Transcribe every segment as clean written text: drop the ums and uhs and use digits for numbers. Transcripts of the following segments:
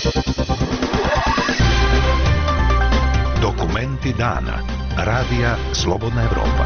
Dokumenti dana. Radija Slobodna Evropa.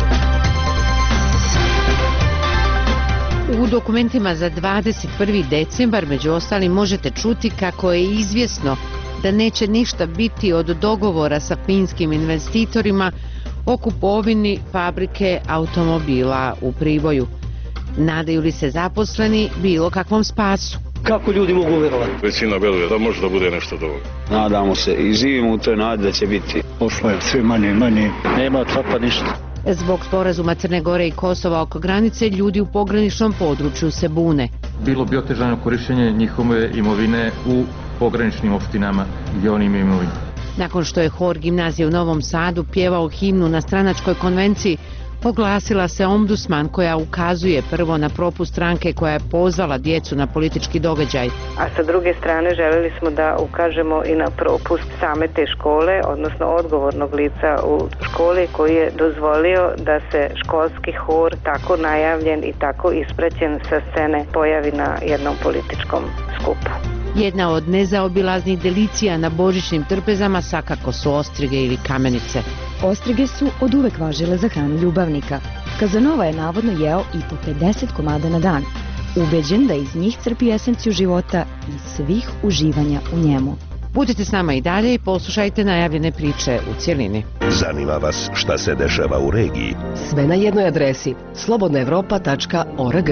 U dokumentima za 21. decembar među ostalim možete čuti kako je izvjesno da neće ništa biti od dogovora sa finskim investitorima o kupovini fabrike automobila u Priboju. Nadaju li se zaposleni bilo kakvom spasu? Kako ljudi mogu vjerovati? Većina veruje da može da bude nešto dobro. Nadamo se i živimo u toj nadi da će biti. Pošlo je sve manje i manje, nema trapa ništa. Zbog sporazuma Crne Gore i Kosova oko granice, ljudi u pograničnom području se bune. Bilo bi otežano korištenje njihove imovine u pograničnim opštinama gdje oni imaju imovinu. Nakon što je hor gimnazije u Novom Sadu pjevao himnu na stranačkoj konvenciji, oglasila se ombudsman koja ukazuje prvo na propust stranke koja je pozvala djecu na politički događaj. A sa druge strane željeli smo da ukažemo i na propust same te škole, odnosno odgovornog lica u školi koji je dozvolio da se školski hor tako najavljen i tako ispraćen sa scene pojavi na jednom političkom skupu. Jedna od nezaobilaznih delicija na božićnim trpezama svakako su ostrige ili kamenice. Ostrige su od uvek važile za hranu ljubavnika. Kazanova je navodno jeo i po 50 komada na dan, ubeđen da iz njih crpi esenciju života i svih uživanja u njemu. Budite s nama i dalje i poslušajte najavljene priče u cjelini. Zanima vas šta se dešava u regiji? Sve na jednoj adresi slobodnaevropa.org.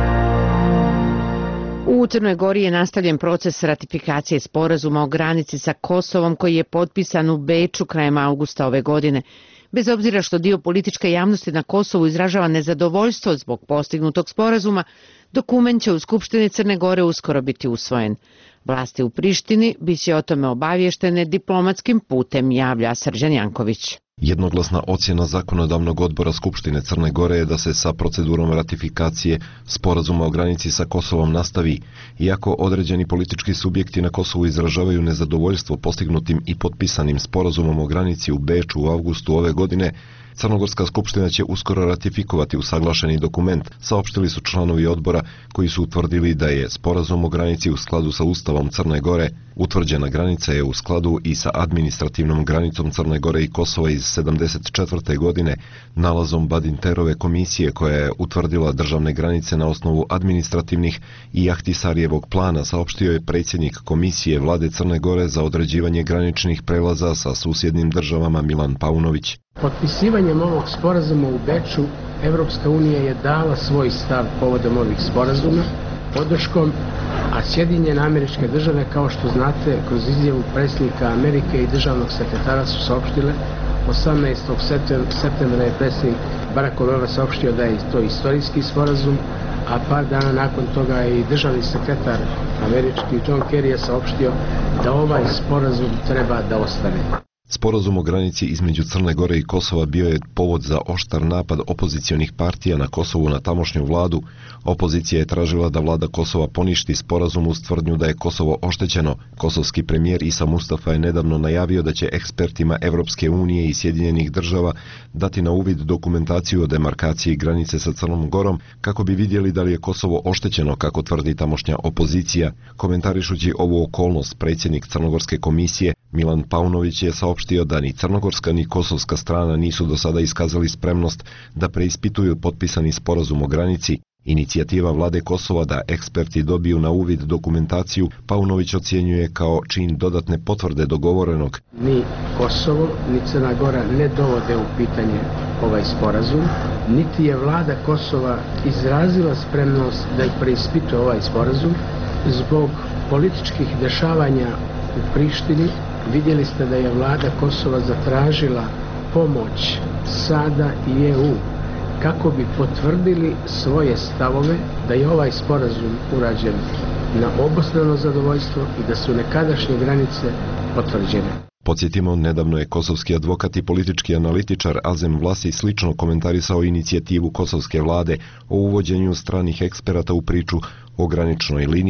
U Crnoj Gori je nastavljen proces ratifikacije sporazuma o granici sa Kosovom koji je potpisan u Beču krajem augusta ove godine. Bez obzira što dio političke javnosti na Kosovu izražava nezadovoljstvo zbog postignutog sporazuma, dokument će u Skupštini Crne Gore uskoro biti usvojen. Vlasti u Prištini biće o tome obavještene diplomatskim putem, javlja Srđan Janković. Jednoglasna ocjena zakonodavnog odbora Skupštine Crne Gore je da se sa procedurom ratifikacije sporazuma o granici sa Kosovom nastavi, iako određeni politički subjekti na Kosovu izražavaju nezadovoljstvo postignutim i potpisanim sporazumom o granici u Beču u avgustu ove godine. Crnogorska skupština će uskoro ratifikovati usaglašeni dokument, saopštili su članovi odbora koji su utvrdili da je sporazum o granici u skladu sa Ustavom Crne Gore. Utvrđena granica je u skladu i sa administrativnom granicom Crne Gore i Kosova iz 1974. godine, nalazom Badinterove komisije koja je utvrdila državne granice na osnovu administrativnih i Ahtisarijevog plana, saopštio je predsjednik Komisije Vlade Crne Gore za određivanje graničnih prelaza sa susjednim državama Milan Paunović. Potpisivanjem ovog sporazuma u Beču, Evropska unija je dala svoj stav povodom ovih sporazuma podrškom, a Sjedinjene Američke Države, kao što znate, kroz izjavu predsjednika Amerike i državnog sekretara su saopštile 18. septembra je predsjednik Barack Obama saopštio da je to istorijski sporazum, a par dana nakon toga i državni sekretar američki John Kerry je saopštio da ovaj sporazum treba da ostane. Sporazum o granici između Crne Gore i Kosova bio je povod za oštar napad opozicionih partija na Kosovu na tamošnju vladu. Opozicija je tražila da vlada Kosova poništi sporazum uz tvrdnju da je Kosovo oštećeno. Kosovski premijer Isa Mustafa je nedavno najavio da će ekspertima Evropske unije i Sjedinjenih država dati na uvid dokumentaciju o demarkaciji granice sa Crnom Gorom kako bi vidjeli da li je Kosovo oštećeno, kako tvrdi tamošnja opozicija. Komentarišući ovu okolnost, predsjednik Crnogorske komisije Milan Paunović je saopštio da ni crnogorska ni kosovska strana nisu do sada iskazali spremnost da preispituju potpisani sporazum o granici. Inicijativa vlade Kosova da eksperti dobiju na uvid dokumentaciju Paunović ocjenjuje kao čin dodatne potvrde dogovorenog. Ni Kosovo, ni Crna Gora ne dovode u pitanje ovaj sporazum, niti je vlada Kosova izrazila spremnost da preispituje ovaj sporazum. Zbog političkih dešavanja u Prištini vidjeli ste da je vlada Kosova zatražila pomoć SAD-a i EU kako bi potvrdili svoje stavove da je ovaj sporazum urađen na obostrano zadovoljstvo i da su nekadašnje granice potvrđene. Podsjetimo, nedavno je kosovski advokat i politički analitičar Azem Vlasi slično komentarisao inicijativu kosovske vlade o uvođenju stranih eksperata u priču o graničnoj liniji.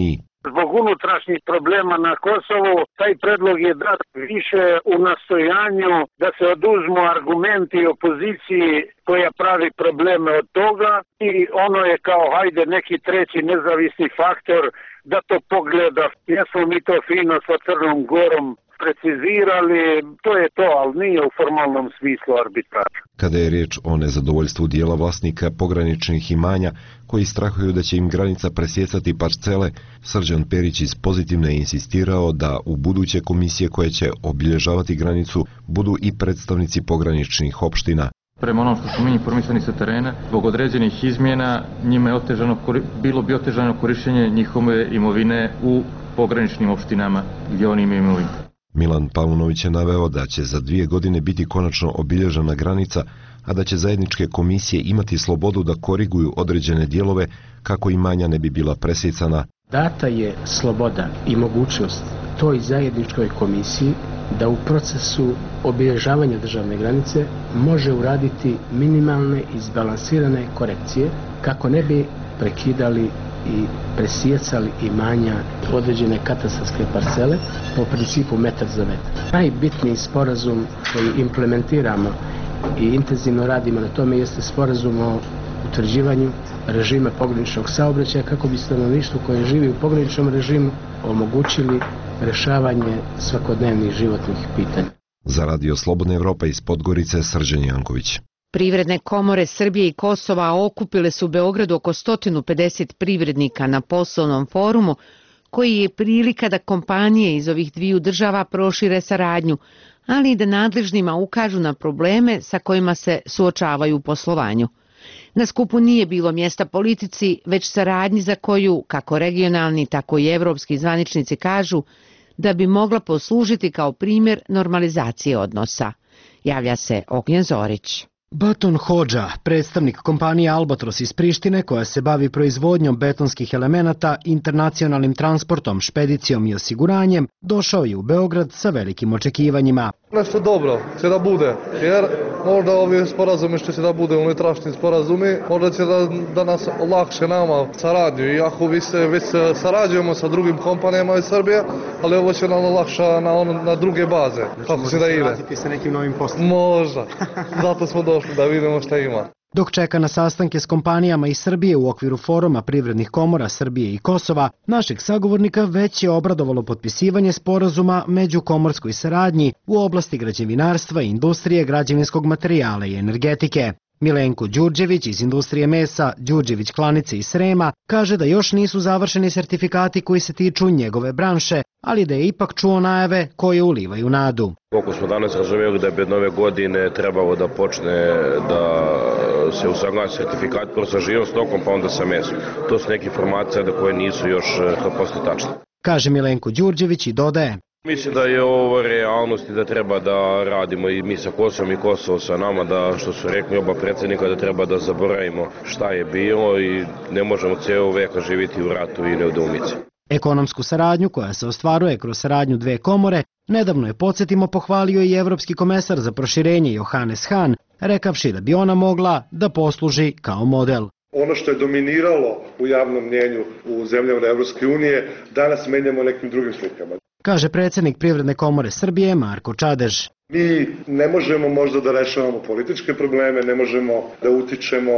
Zbog unutrašnjih problema na Kosovu, taj predlog je dat više u nastojanju da se oduzmu argumenti opoziciji koja pravi probleme od toga i ono je kao hajde neki treći nezavisni faktor da to pogleda. Jesmo mi to fino sa Crnom Gorom precizirali, to je to, ali nije u formalnom smislu arbitraža. Kada je riječ o nezadovoljstvu dijela vlasnika pograničnih imanja koji strahuju da će im granica presjecati parcele, Srđan Perić iz Pozitivne je insistirao da u buduće komisije koje će obilježavati granicu budu i predstavnici pograničnih opština. Prema onom što smo mi informisani sa terena, zbog određenih izmjena njima je bilo bi otežano korištenje njihove imovine u pograničnim opštinama gdje oni imaju imovinu. Milan Paunović je naveo da će za 2 godine biti konačno obilježena granica, a da će zajedničke komisije imati slobodu da koriguju određene dijelove kako imanja ne bi bila presjecana. Data je sloboda i mogućnost toj zajedničkoj komisiji da u procesu obilježavanja državne granice može uraditi minimalne izbalansirane korekcije kako ne bi prekidali i presjecali imanja određene katastarske parcele po principu metar za metar. Najbitniji sporazum koji implementiramo i intenzivno radimo na tome jeste sporazum o utvrđivanju režima pograničnog saobraćaja kako bi stanovništvo koje živi u pograničnom režimu omogućili rješavanje svakodnevnih životnih pitanja. Za Radio Slobodna Evropa iz Podgorice, Srđan Janković. Privredne komore Srbije i Kosova okupile su u Beogradu oko 150 privrednika na poslovnom forumu, koji je prilika da kompanije iz ovih dviju država prošire saradnju, ali i da nadležnima ukažu na probleme sa kojima se suočavaju u poslovanju. Na skupu nije bilo mjesta politici, već saradnji za koju, kako regionalni, tako i evropski zvaničnici kažu, da bi mogla poslužiti kao primjer normalizacije odnosa. Javlja se Ognjen Zorić. Baton Hodža, predstavnik kompanije Albatros iz Prištine koja se bavi proizvodnjom betonskih elemenata, internacionalnim transportom, špedicijom i osiguranjem, došao je u Beograd sa velikim očekivanjima. Nešto dobro će da bude, jer možda ovi sporazumi što će da bude unutrašnji sporazumi, možda će da nas olakše nama saradnju, iako već sarađujemo sa drugim kompanijama iz Srbije, ali ovo će nam olakša na druge baze. Kako će da ide? Možda se nekim novim poslom. Možda, zato smo došli da vidimo šta ima. Dok čeka na sastanke s kompanijama iz Srbije u okviru foruma privrednih komora Srbije i Kosova, našeg sagovornika već je obradovalo potpisivanje sporazuma među komorskoj saradnji u oblasti građevinarstva, industrije, građevinskog materijala i energetike. Milenko Đurđević iz industrije mesa, Đurđević klanice iz Srema, kaže da još nisu završeni sertifikati koji se tiču njegove branše, ali da je ipak čuo najave koje ulivaju nadu. Koliko smo danas razumjeli da je pred nove godine trebalo da počne da se usaglasi sertifikat prvo sa živom stokom pa onda sa mesom. To su neke informacije da koje nisu još 100% tačne. Kaže Milenko Đurđević i dodaje. Mislim da je ovo realnost i da treba da radimo i mi sa Kosovom i Kosovo sa nama, da što su rekli oba predsjednika da treba da zaboravimo šta je bilo i ne možemo cijelo veka živjeti u ratu i nedoumici. Ekonomsku saradnju koja se ostvaruje kroz saradnju dve komore, nedavno je, podsjetimo, pohvalio i evropski komesar za proširenje Johannes Hahn, rekavši da bi ona mogla da posluži kao model. Ono što je dominiralo u javnom mnjenju u zemljama Evropske unije, danas menjamo nekim drugim slikama. Kaže predsjednik Privredne komore Srbije Marko Čadež. Mi ne možemo možda da rešavamo političke probleme, ne možemo da utičemo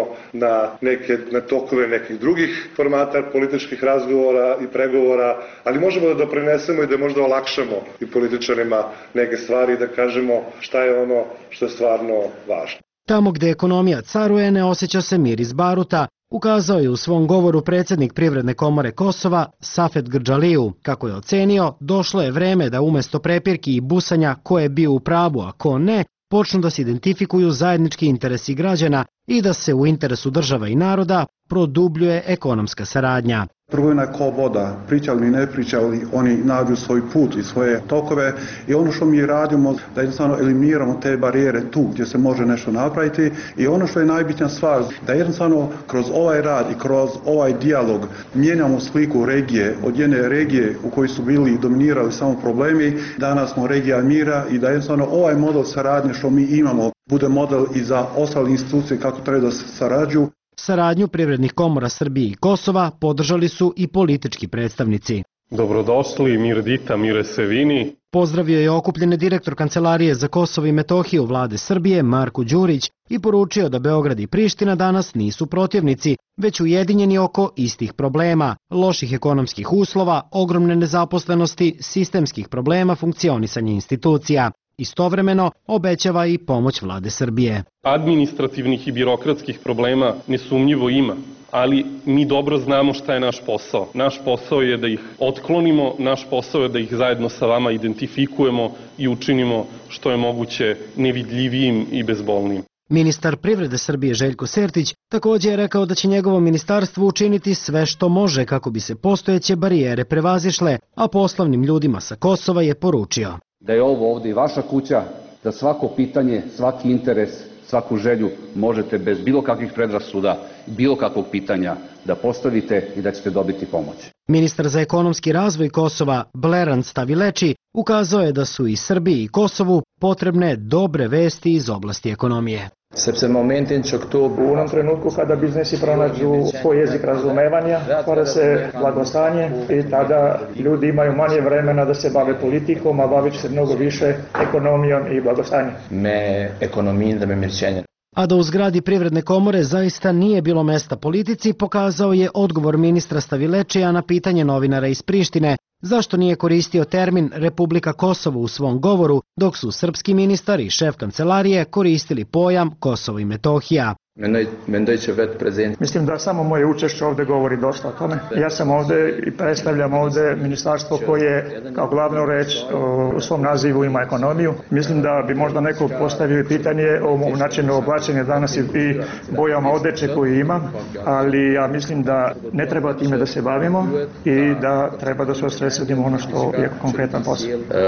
na tokove nekih drugih formata političkih razgovora i pregovora, ali možemo da doprinesemo i da možda olakšamo i političarima neke stvari i da kažemo šta je ono što je stvarno važno. Tamo gde ekonomija caruje ne osjeća se mir iz baruta, ukazao je u svom govoru predsjednik Privredne komore Kosova Safet Grđaliju. Kako je ocenio, došlo je vreme da umjesto prepirki i busanja ko je bio u pravu, a ko ne, počnu da se identifikuju zajednički interesi građana i da se u interesu država i naroda produbljuje ekonomska saradnja. Trgovina je ko voda, pričali mi ne pričali, oni nađu svoj put i svoje tokove i ono što mi radimo da jednostavno eliminiramo te barijere tu gdje se može nešto napraviti i ono što je najbitnija stvar da jednostavno kroz ovaj rad i kroz ovaj dijalog mijenjamo sliku regije od jedne regije u kojoj su bili dominirali samo problemi, danas smo regija mira i da jednostavno ovaj model saradnje što mi imamo bude model i za ostale institucije kako treba da se sarađuju. Saradnju privrednih komora Srbije i Kosova podržali su i politički predstavnici. Dobrodošli, Mirdita Miresevini. Pozdravio je okupljene direktor Kancelarije za Kosovo i Metohiju vlade Srbije Marko Đurić i poručio da Beograd i Priština danas nisu protivnici, već ujedinjeni oko istih problema, loših ekonomskih uslova, ogromne nezaposlenosti, sistemskih problema funkcionisanja institucija. Istovremeno obećava i pomoć vlade Srbije. Administrativnih i birokratskih problema nesumnjivo ima, ali mi dobro znamo šta je naš posao. Naš posao je da ih otklonimo, naš posao je da ih zajedno sa vama identifikujemo i učinimo što je moguće nevidljivijim i bezbolnim. Ministar privrede Srbije Željko Sertić također je rekao da će njegovo ministarstvo učiniti sve što može kako bi se postojeće barijere prevazišle, a poslovnim ljudima sa Kosova je poručio da je ovo ovdje i vaša kuća, da svako pitanje, svaki interes, svaku želju možete bez bilo kakvih predrasuda, bilo kakvog pitanja da postavite i da ćete dobiti pomoć. Ministar za ekonomski razvoj Kosova Bleran Stavileči ukazao je da su i Srbiji i Kosovu potrebne dobre vesti iz oblasti ekonomije. U onom trenutku kada biznesi pronađu svoj jezik razumevanja, stvara se blagostanje i tada ljudi imaju manje vremena da se bave politikom, a bavit će se mnogo više ekonomijom i blagostanjem. A da u zgradi Privredne komore zaista nije bilo mesta politici, pokazao je odgovor ministra Stavilečija na pitanje novinara iz Prištine zašto nije koristio termin Republika Kosovo u svom govoru, dok su srpski ministar i šef kancelarije koristili pojam Kosovo i Metohija. Mislim da samo moje učešće ovdje govori dosta o tome. Ja sam ovdje i predstavljam ovdje ministarstvo koje kao glavnu reč u svom nazivu ima ekonomiju. Mislim da bi možda neko postavio pitanje o načinu oblačenja danas i bojama odeće koje imam, ali ja mislim da ne treba time da se bavimo i da treba da se osredsredimo ono što je konkretan posao.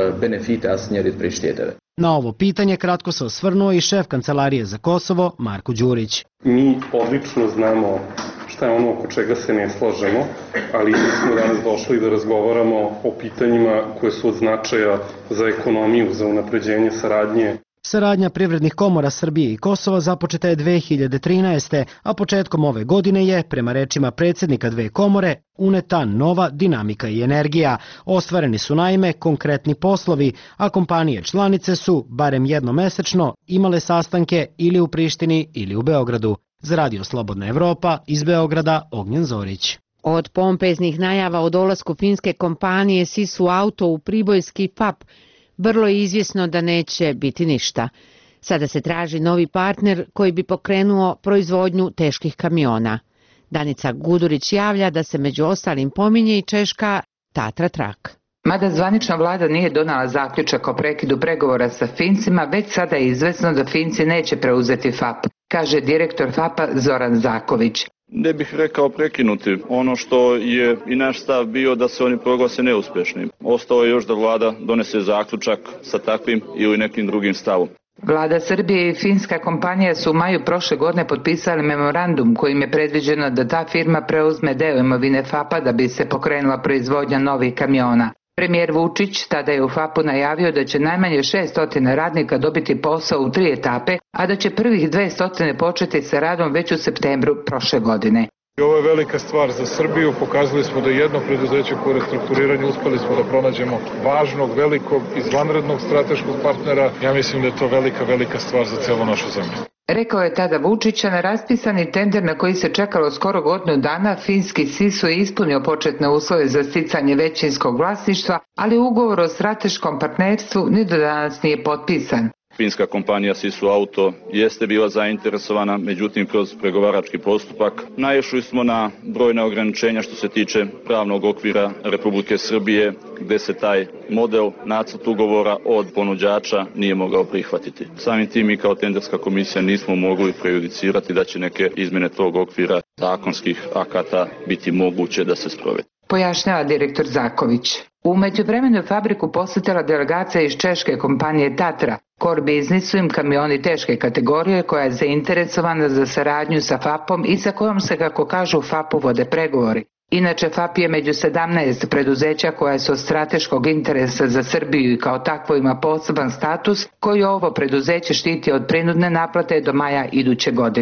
Na ovo pitanje kratko se osvrnuo i šef Kancelarije za Kosovo Marko Đurić. Mi odlično znamo šta je ono oko čega se ne slažemo, ali mi smo danas došli da razgovaramo o pitanjima koje su od značaja za ekonomiju, za unapređenje saradnje. Saradnja privrednih komora Srbije i Kosova započeta je 2013. a početkom ove godine je, prema rečima predsjednika dve komore, uneta nova dinamika i energija. Ostvareni su naime konkretni poslovi, a kompanije članice su, barem jednomesečno, imale sastanke ili u Prištini ili u Beogradu. Za Radio Slobodna Evropa, iz Beograda, Ognjen Zorić. Od pompeznih najava o dolasku finske kompanije Sisu Auto u pribojski FAP, vrlo je izvjesno da neće biti ništa. Sada se traži novi partner koji bi pokrenuo proizvodnju teških kamiona. Danica Gudurić javlja da se među ostalim pominje i češka Tatra Trak. Mada zvanična vlada nije donala zaključak o prekidu pregovora sa Fincima, već sada je izvesno da Finci neće preuzeti FAP, kaže direktor FAP-a Zoran Zaković. Ne bih rekao prekinuti. Ono što je i naš stav bio da se oni proglase neuspješnim. Ostao je još da vlada donese zaključak sa takvim ili nekim drugim stavom. Vlada Srbije i finska kompanija su u maju prošle godine potpisali memorandum kojim je predviđeno da ta firma preuzme deo imovine FAP-a da bi se pokrenula proizvodnja novih kamiona. Premijer Vučić tada je u FAP-u najavio da će najmanje 600 radnika dobiti posao u 3 etape, a da će prvih 200 početi sa radom već u septembru prošle godine. Ovo je velika stvar za Srbiju, pokazali smo da jedno preduzeće po restrukturiranju uspeli smo da pronađemo važnog, velikog, izvanrednog strateškog partnera. Ja mislim da je to velika stvar za celu našu zemlju. Rekao je tada Vučić, na raspisani tender na koji se čekalo skoro godinu dana, finski Sisu je ispunio početne uslove za sticanje većinskog vlasništva, ali ugovor o strateškom partnerstvu ni do danas nije potpisan. Finska kompanija Sisu Auto jeste bila zainteresovana, međutim kroz pregovarački postupak naišli smo na brojna ograničenja što se tiče pravnog okvira Republike Srbije, gde se taj model nacrt ugovora od ponuđača nije mogao prihvatiti. Samim tim mi kao tenderska komisija nismo mogli prejudicirati da će neke izmjene tog okvira zakonskih akata biti moguće da se sprovede. Pojašnjava direktor Zaković. U međuvremenu je fabriku posjetila delegacija iz češke kompanije Tatra. Core business su im kamioni teške kategorije koja je zainteresovana za saradnju sa FAP-om i sa kojom se, kako kažu, FAP-u vode pregovori. Inače, FAP je među 17 preduzeća koja su od strateškog interesa za Srbiju i kao takvo ima poseban status koji ovo preduzeće štiti od prinudne naplate do maja iduće godine.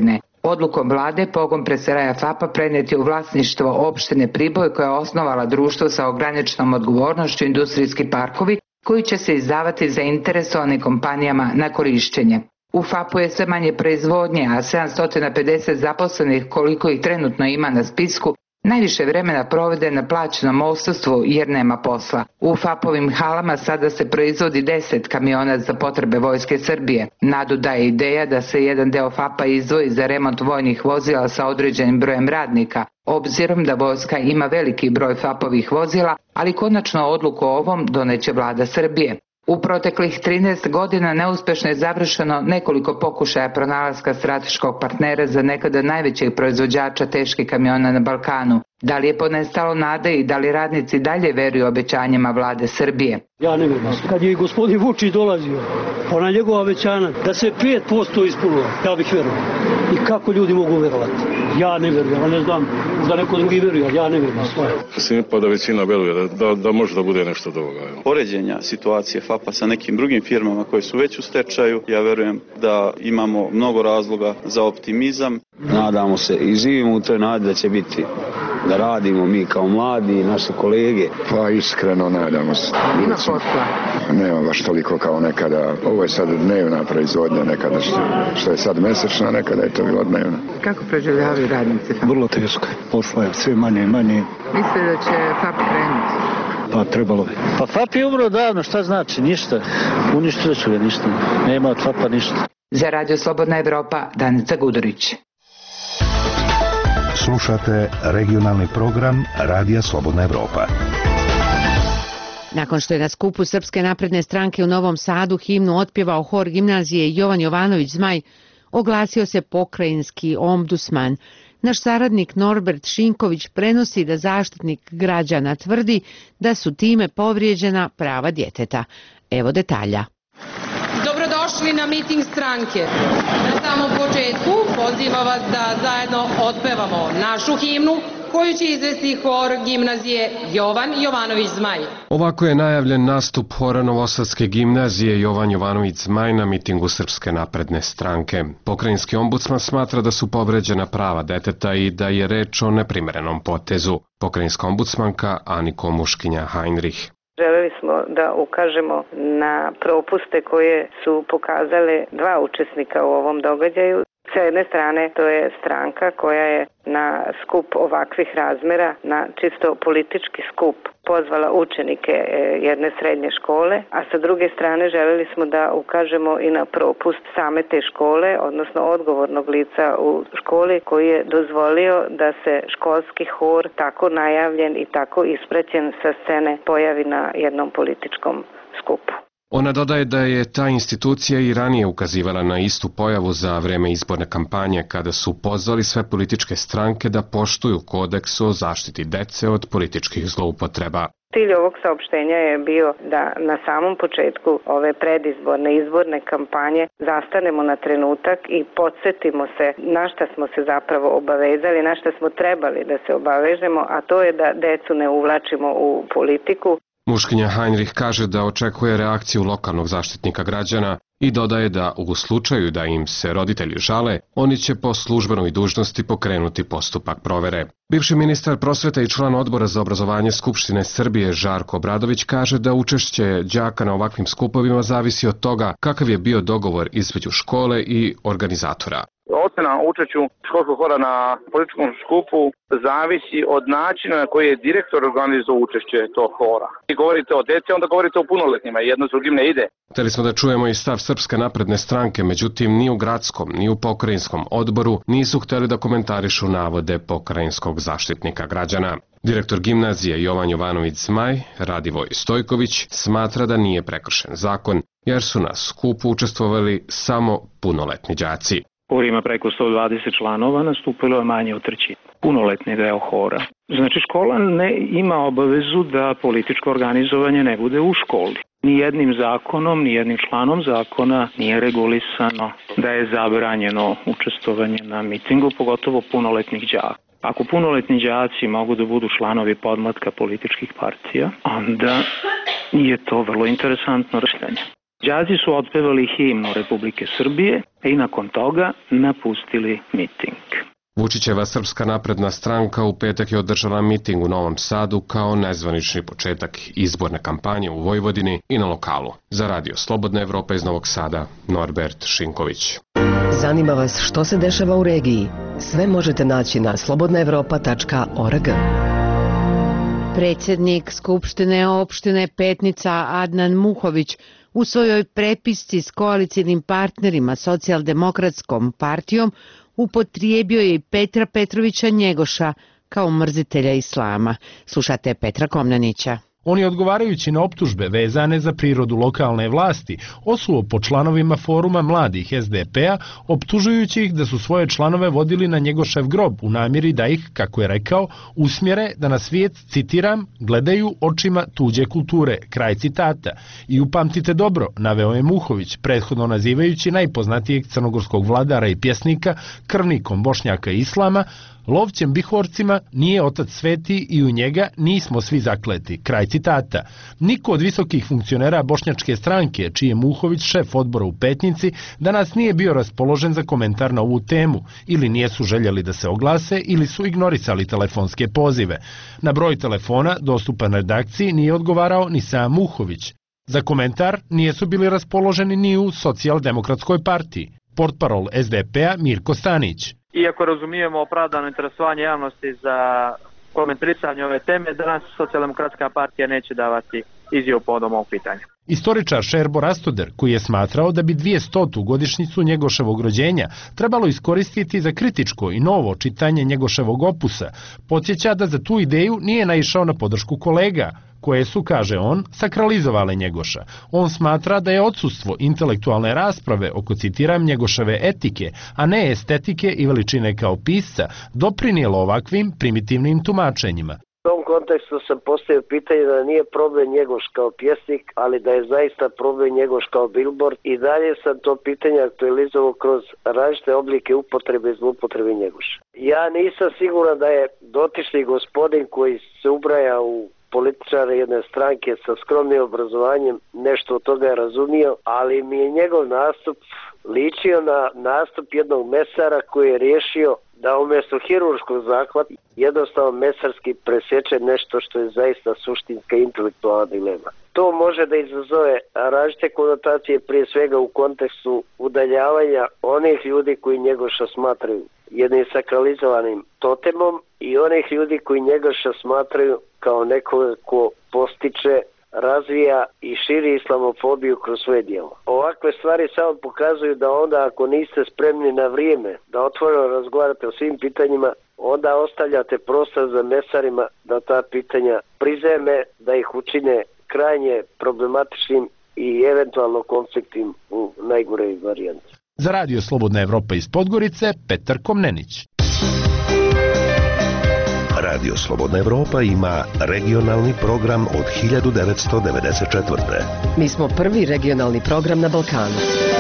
Odlukom vlade pogon preseraja FAP-a prenijet je u vlasništvo opštine Priboj koja je osnovala društvo sa ograničenom odgovornošću Industrijski parkovi koji će se izdavati zainteresovanim kompanijama na korišćenje. U FAP-u je sve manje proizvodnje, a 750 zaposlenih koliko ih trenutno ima na spisku najviše vremena provede na plaćenom odsustvu jer nema posla. U FAP-ovim halama sada se proizvodi 10 kamiona za potrebe Vojske Srbije. Nadu daje ideja da se jedan deo FAP-a izdvoji za remont vojnih vozila sa određenim brojem radnika, obzirom da Vojska ima veliki broj FAP-ovih vozila, ali konačno odluku o ovom doneće vlada Srbije. U proteklih 13 godina neuspešno je završeno nekoliko pokušaja pronalaska strateškog partnera za nekada najvećeg proizvođača teških kamiona na Balkanu. Da li je ponestalo nade i da li radnici dalje veruju obećanjima vlade Srbije? Ja ne vjerujem. Kad je gospodin Vučić dolazio, ona njegova obećanja da se 5% ispunilo, ja bih verovao. I kako ljudi mogu verovati? Ja ne vjerujem, ja ne znam da neko drugi veruje, ali ja ne vjerujem. Mislim pa da većina veruje da može da bude nešto od ovoga. Poređenja situacije FAP-a sa nekim drugim firmama koje su već u stečaju, ja verujem da imamo mnogo razloga za optimizam. Nadamo se i živimo u toj nadi da će biti, da radimo mi kao mladi i naše kolege. Pa iskreno nadamo se. Ima posla? Nema baš toliko kao nekada. Ovo je sad dnevna proizvodnja, nekada što je sad mesečna, nekada je to bila dnevna. Kako preživljavaju radnici? Vrlo teško. Posla je sve manje i manje. Mislite da će FAP krenuti? Pa trebalo bi. Pa FAP je umro davno, šta znači? Ništa. Uništili su ga, ništa. Nema od FAP-a ništa. Za Radio Slobodna Evropa, Danica Gudurić. Slušate regionalni program Radija Slobodna Evropa. Nakon što je na skupu Srpske napredne stranke u Novom Sadu himnu otpjevao hor gimnazije Jovan Jovanović Zmaj, oglasio se pokrajinski ombudsman. Naš saradnik Norbert Šinković prenosi da zaštitnik građana tvrdi da su time povrijeđena prava djeteta. Evo detalja. Dobrodošli na miting stranke. Na samom početku pozivam vas da zajedno otpevamo našu himnu koju će izvesti hor gimnazije Jovan Jovanović Zmaj. Ovako je najavljen nastup hora Novosadske gimnazije Jovan Jovanović Zmaj na mitingu Srpske napredne stranke. Pokrajinski ombudsman smatra da su povređena prava deteta i da je reč o neprimerenom potezu. Pokrajinska ombudsmanka Aniko Muškinja-Heinrich. Želeli smo da ukažemo na propuste koje su pokazale dva učesnika u ovom događaju. Sa jedne strane to je stranka koja je na skup ovakvih razmera, na čisto politički skup, pozvala učenike jedne srednje škole, a sa druge strane želeli smo da ukažemo i na propust same te škole, odnosno odgovornog lica u školi koji je dozvolio da se školski hor tako najavljen i tako ispraćen sa scene pojavi na jednom političkom skupu. Ona dodaje da je ta institucija i ranije ukazivala na istu pojavu za vreme izborne kampanje kada su pozvali sve političke stranke da poštuju kodeks o zaštiti dece od političkih zloupotreba. Cilj ovog saopštenja je bio da na samom početku ove predizborne izborne kampanje zastanemo na trenutak i podsjetimo se na šta smo se zapravo obavezali, na šta smo trebali da se obavežemo, a to je da decu ne uvlačimo u politiku. Muškinja Heinrich kaže da očekuje reakciju lokalnog zaštitnika građana i dodaje da u slučaju da im se roditelji žale, oni će po službenoj dužnosti pokrenuti postupak provere. Bivši ministar prosvete i član odbora za obrazovanje Skupštine Srbije Žarko Obradović kaže da učešće đaka na ovakvim skupovima zavisi od toga kakav je bio dogovor između škole i organizatora. Ocena o učešću školskog hora na političkom skupu zavisi od načina na koji je direktor organizovao učešće tog hora. I govorite o deci, onda govorite o punoletnjima, jedno s drugim ne ide. Hteli smo da čujemo i stav Srpske napredne stranke, međutim ni u gradskom, ni u pokrajinskom odboru nisu hteli da komentarišu navode pokrajinskog zaštitnika građana. Direktor gimnazije Jovan Jovanović Zmaj, Radivoj Stojković, smatra da nije prekršen zakon, jer su na skupu učestvovali samo punoletni đaci. Hor ima preko 120 članova, nastupilo je manje od trećine. Punoletni deo hora. Znači škola ne ima obavezu da političko organizovanje ne bude u školi. Nijednim zakonom, nijednim članom zakona nije regulisano da je zabranjeno učestvovanje na mitingu, pogotovo punoletnih đaka. Ako punoletni đaci mogu da budu članovi podmlatka političkih partija, onda je to vrlo interesantno rešenje. Đaci su otpevali himnu Republike Srbije i nakon toga napustili miting. Vučićeva Srpska napredna stranka u petak je održala miting u Novom Sadu kao nezvanični početak izborne kampanje u Vojvodini i na lokalu. Za Radio Slobodna Evropa iz Novog Sada, Norbert Šinković. Zanima vas što se dešava u regiji? Sve možete naći na slobodnaevropa.org. Predsjednik Skupštine opštine Petnica Adnan Muhović u svojoj prepisci s koalicijnim partnerima Socijaldemokratskom partijom upotrijebio je i Petra Petrovića Njegoša kao mrzitelja islama. Slušate Petra Komnenića. On je odgovarajući na optužbe vezane za prirodu lokalne vlasti osuo po članovima foruma mladih SDP-a, optužujući ih da su svoje članove vodili na Njegošev grob u namjeri da ih, kako je rekao, usmjere da na svijet, citiram, gledaju očima tuđe kulture, kraj citata. I upamtite dobro, naveo je Muhović, prethodno nazivajući najpoznatijeg crnogorskog vladara i pjesnika krvnikom Bošnjaka i Islama, lovćem Bihorcima nije otac sveti i u njega nismo svi zakleti. Kraj citata. Niko od visokih funkcionera Bošnjačke stranke, čiji je Muhović šef odbora u Petnici, danas nije bio raspoložen za komentar na ovu temu. Ili nijesu željeli da se oglase, ili su ignorisali telefonske pozive. Na broj telefona, dostupan redakciji, nije odgovarao ni sam Muhović. Za komentar nijesu bili raspoloženi ni u Socijaldemokratskoj partiji. Portparol SDP-a Mirko Stanić. Iako razumijemo opravdano interesovanje javnosti za komentarisanje ove teme, danas Socijaldemokratska partija neće davati izjavu povodom ovog pitanja. Istoričar Šerbo Rastoder, koji je smatrao da bi 200. godišnjicu Njegoševog rođenja trebalo iskoristiti za kritičko i novo čitanje Njegoševog opusa, podsjeća da za tu ideju nije naišao na podršku kolega, koje su, kaže on, sakralizovale Njegoša. On smatra da je odsustvo intelektualne rasprave oko, citiram, Njegoševe etike, a ne estetike i veličine kao pisca, doprinijelo ovakvim primitivnim tumačenjima. U tom kontekstu sam postavio pitanje da nije problem Njegoš kao pjesnik, ali da je zaista problem Njegoš kao billboard, i dalje sam to pitanje aktualizovao kroz različite oblike upotrebe i zloupotrebe Njegoša. Ja nisam siguran da je dotični gospodin koji se ubraja u političare jedne stranke sa skromnim obrazovanjem nešto od toga je razumio, ali mi je njegov nastup ličio na nastup jednog mesara koji je riješio da umjesto hirurškog zahvata jednostavno mesarski presječe nešto što je zaista suštinska intelektualna dilema. To može da izazove različite konotacije, prije svega u kontekstu udaljavanja onih ljudi koji Njegoša smatraju jednim sakralizovanim totemom i onih ljudi koji Njegoša smatraju kao nekoga ko postiče, razvija i širi islamofobiju kroz svoje djelo. Ovakve stvari samo pokazuju da onda ako niste spremni na vrijeme da otvoreno razgovarate o svim pitanjima, onda ostavljate prostor za mesarima da ta pitanja prizeme, da ih učine krajnje problematičnim i eventualno konfliktnim u najgoroj varijanti. Za Radio Slobodna Evropa iz Podgorice, Petar Komnenić. Radio Slobodna Evropa ima regionalni program od 1994. Mi smo prvi regionalni program na Balkanu.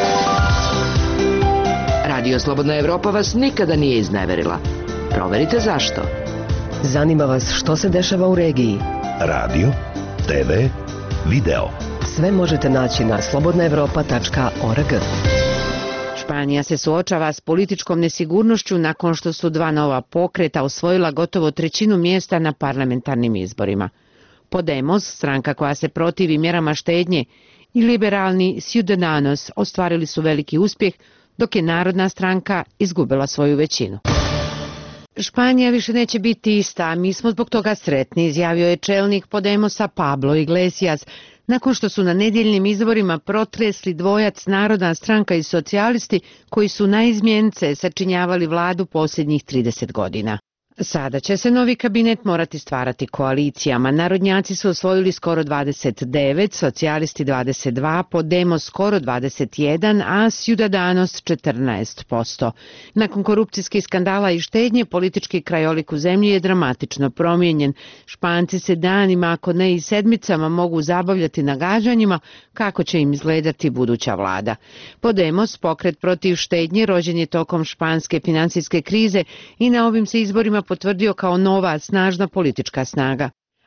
Radio Slobodna Evropa vas nikada nije izneverila. Proverite zašto. Zanima vas što se dešava u regiji? Radio, TV, video. Sve možete naći na slobodnaevropa.org. Španija se suočava s političkom nesigurnošću nakon što su dva nova pokreta osvojila gotovo 1/3 mjesta na parlamentarnim izborima. Podemos, stranka koja se protivi mjerama štednje, i liberalni Ciudadanos ostvarili su veliki uspjeh, dok je Narodna stranka izgubila svoju većinu. Španija više neće biti ista, mi smo zbog toga sretni, izjavio je čelnik Podemosa Pablo Iglesias, nakon što su na nedjeljnim izborima protresli dvojac Narodna stranka i socijalisti koji su na izmjence sačinjavali vladu posljednjih 30 godina. Sada će se novi kabinet morati stvarati koalicijama. Narodnjaci su osvojili skoro 29, socijalisti 22, Podemos skoro 21, a Ciudadanos 14%. Nakon korupcijskih skandala i štednje, politički krajolik u zemlji je dramatično promijenjen. Španci se danima, ako ne i sedmicama, mogu zabavljati nagađanjima kako će im izgledati buduća vlada. Podemos, pokret protiv štednje, rođen je tokom španske financijske krize i na ovim se izborima potvrdio kao nova, snažna politička snaga.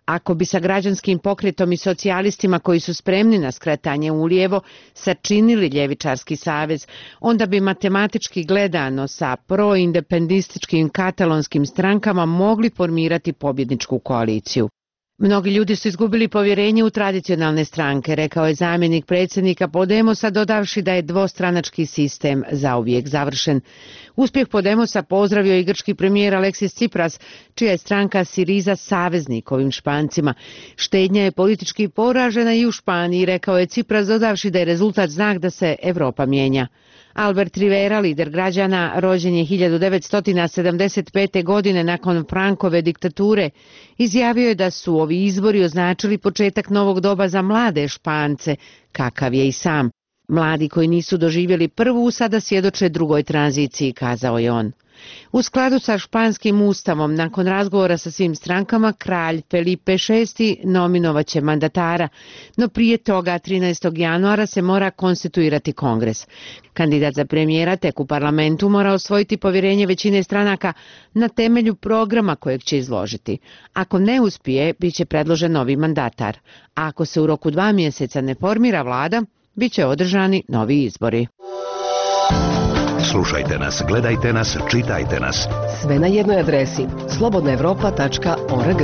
Ako bi sa građanskim pokretom i socijalistima koji su spremni na skretanje ulijevo sačinili ljevičarski savez, onda bi matematički gledano sa proindependističkim katalonskim strankama mogli formirati pobjedničku koaliciju. Mnogi ljudi su izgubili povjerenje u tradicionalne stranke, rekao je zamjenik predsjednika Podemosa, dodavši da je dvostranački sistem zauvijek završen. Uspjeh Podemosa pozdravio i grčki premijer Aleksis Tsipras, čija je stranka Siriza saveznik ovim Špancima. Štednja je politički poražena i u Španiji, rekao je Tsipras, dodavši da je rezultat znak da se Europa mijenja. Albert Rivera, lider građana, rođen je 1975. godine nakon Frankove diktature, izjavio je da su ovi izbori označili početak novog doba za mlade Špance, kakav je i sam. Mladi koji nisu doživjeli prvu sada svjedoče drugoj tranziciji, kazao je on. U skladu sa španskim ustavom, nakon razgovora sa svim strankama, kralj Felipe VI nominovaće mandatara, no prije toga 13. januara se mora konstituirati kongres. Kandidat za premijera tek u parlamentu mora osvojiti povjerenje većine stranaka na temelju programa kojeg će izložiti. Ako ne uspije, bit će predložen novi mandatar. A ako se u roku 2 mjeseca ne formira vlada, bit će održani novi izbori. Slušajte nas, gledajte nas, čitajte nas. Sve na jednoj adresi slobodnaevropa.org.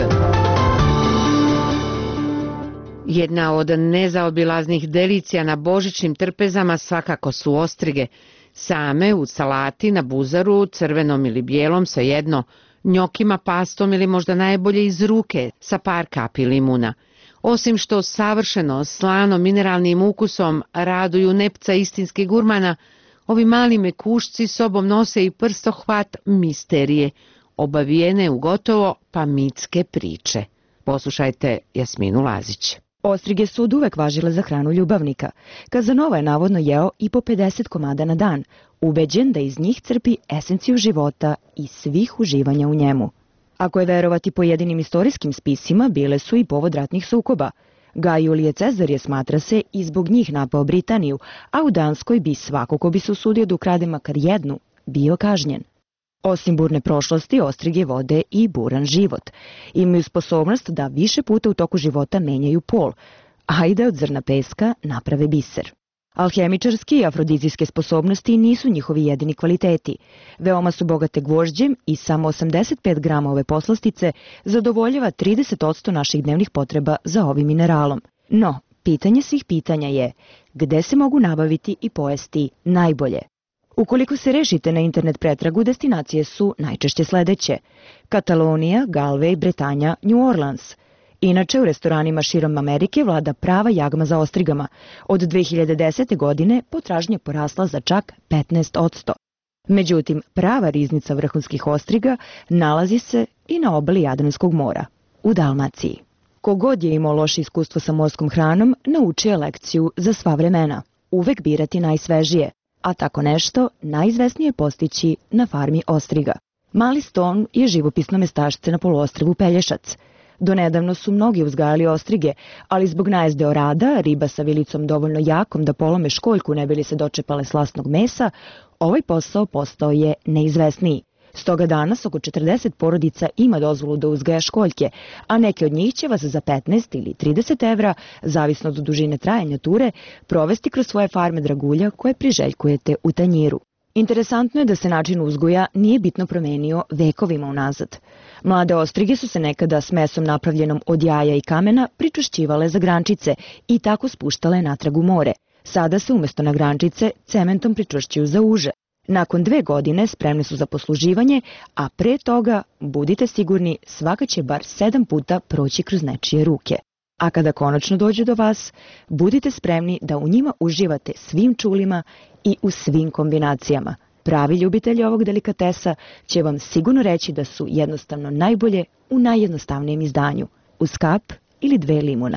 Jedna od nezaobilaznih delicija na božićnim trpezama svakako su ostrige. Same u salati, na buzaru, crvenom ili bijelom, svejedno, njokima, pastom ili možda najbolje iz ruke sa par kapi limuna. Osim što savršeno slano mineralnim ukusom raduju nepca istinskih gurmana, ovi mali mekušci sobom nose i prstohvat misterije, obavijene u gotovo pa mitske priče. Poslušajte Jasminu Lazić. Ostrige su oduvek važile za hranu ljubavnika. Kazanova je navodno jeo i po 50 komada na dan, ubeđen da iz njih crpi esenciju života i svih uživanja u njemu. Ako je verovati pojedinim istorijskim spisima, bile su i povod ratnih sukoba. Gaj Julije Cezar je, smatra se, i zbog njih napao Britaniju, a u Danskoj bi svako ko bi se usudio da ukrade makar jednu bio kažnjen. Osim burne prošlosti, ostrige vode i buran život. Imaju sposobnost da više puta u toku života menjaju pol, a i da od zrna peska naprave biser. Alhemičarske i afrodizijske sposobnosti nisu njihovi jedini kvaliteti. Veoma su bogate gvožđem i samo 85 grama ove poslastice zadovoljava 30% naših dnevnih potreba za ovim mineralom. No, pitanje svih pitanja je gde se mogu nabaviti i pojesti najbolje. Ukoliko se rešite na internet pretragu, destinacije su najčešće sledeće: Katalonija, Galway, Bretanja, New Orleans. Inače, u restoranima širom Amerike vlada prava jagma za ostrigama. Od 2010. godine potražnja porasla za čak 15%. Međutim, prava riznica vrhunskih ostriga nalazi se i na obali Jadranskog mora, u Dalmaciji. Kogod je imao loše iskustvo sa morskom hranom, naučio je lekciju za sva vremena. Uvek birati najsvežije, a tako nešto najizvesnije postići na farmi ostriga. Mali Ston je živopisno mestašce na poluostrvu Pelješac. Donedavno su mnogi uzgajali ostrige, ali zbog najezde orada, riba sa vilicom dovoljno jakom da polome školjku ne bi li se dočepale slasnog mesa, ovaj posao postao je neizvesniji. Stoga danas oko 40 porodica ima dozvolu da uzgaja školjke, a neke od njih će vas za 15 ili 30 evra, zavisno od dužine trajanja ture, provesti kroz svoje farme dragulja koje priželjkujete u tanjiru. Interesantno je da se način uzgoja nije bitno promenio vekovima unazad. Mlade ostrige su se nekada s mesom napravljenom od jaja i kamena pričušćivale za grančice i tako spuštale natrag u more. Sada se umjesto na grančice cementom pričvršćuju za uže. Nakon 2 godine spremne su za posluživanje, a pre toga, budite sigurni, svaka će bar 7 puta proći kroz nečije ruke. A kada konačno dođe do vas, budite spremni da u njima uživate svim čulima i u svim kombinacijama. Pravi ljubitelji ovog delikatesa će vam sigurno reći da su jednostavno najbolje u najjednostavnijem izdanju, uz kap ili 2 limuna.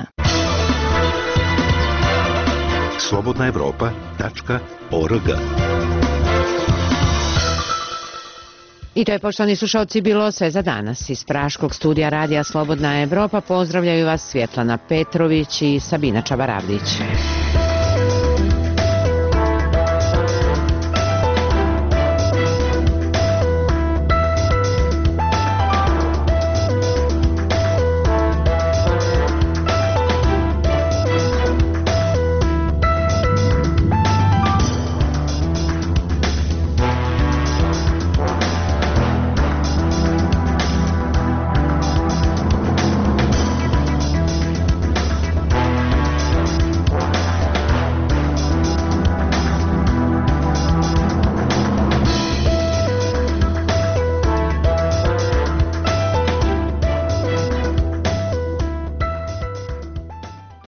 slobodnaevropa.org. I to je, poštovani slušalci, bilo sve za danas. Iz praškog studija radija Slobodna Evropa pozdravljaju vas Svjetlana Petrović i Sabina Čabaravlić.